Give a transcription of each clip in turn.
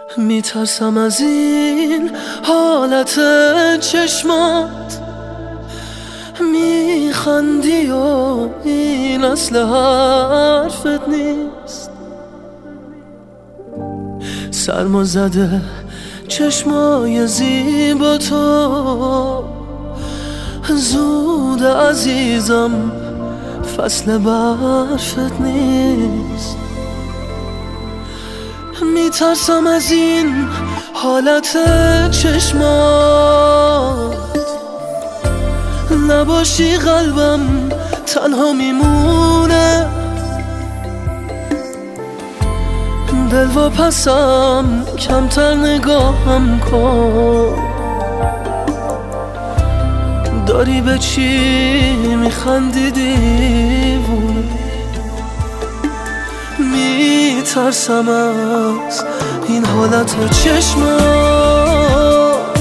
میترسم از این حالت چشمات، میخندی و این اصل حرفت نیست. سرما زده چشمای زیبا تو، زود عزیزم فصل برفت نیست. میترسم از این حالت چشمات، نباشی قلبم تنها میمونه. دل و پسم کمتر نگاهم کن، داری به چی میخندی دیوونه؟ میترسم از این حالت چشمات،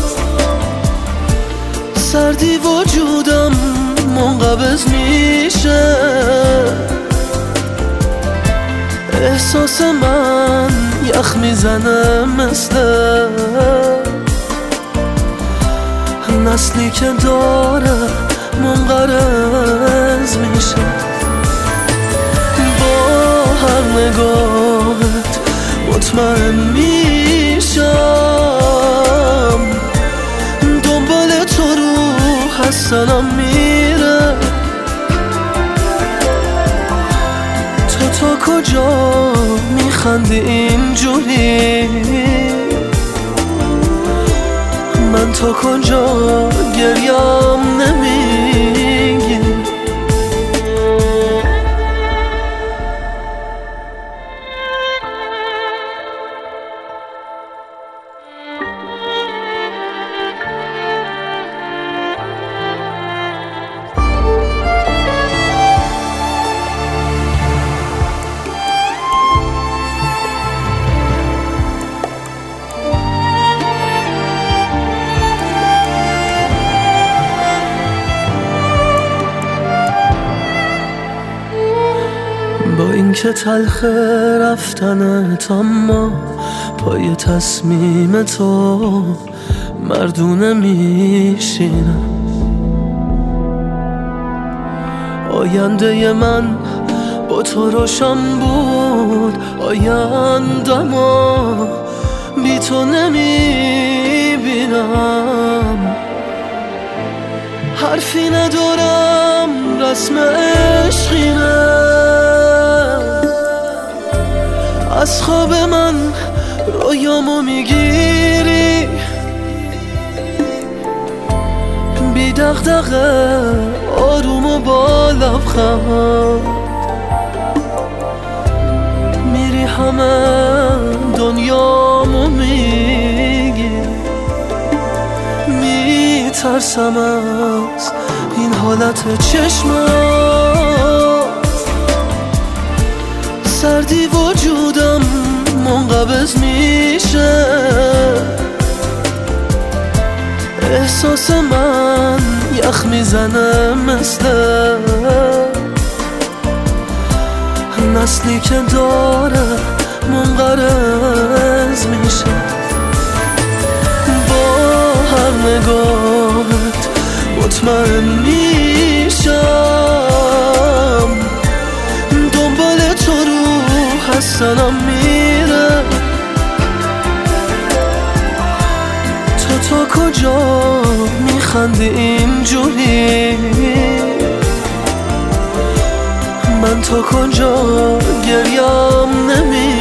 سردی وجودم منقبض میشه. احساس من یخ میزنه مثل نسلی که داره منقرض میشه. با هر نگاهت مطمئن میشم، دنبال تو روح حسنم میره. تو تا کجا میخندی اینجوری؟ من تا کجا گریم نمیگی؟ با اینکه تلخ رفتنت، اما پای تصمیم تو مردونه میشینم. آینده من با تو روشن بود، آینده‌مو بی تو نمیبینم. حرفی ندارم، رسم عشقینه. از خواب من رویامو میگیری، بی دغدغه آروم و با لبخند میری همه دنیامو میگی. میترسم از این حالت چشمات، سردی وجودم منقبض میشه. احساس من یخ میزنه مثل نسلی که داره منقرض میشه. با هر نگاهت مطمئن میشم، دنبال تو روح حسنم میره. تو تا کجا میخندی اینجوری؟ من تا کجا گریم نمیگی؟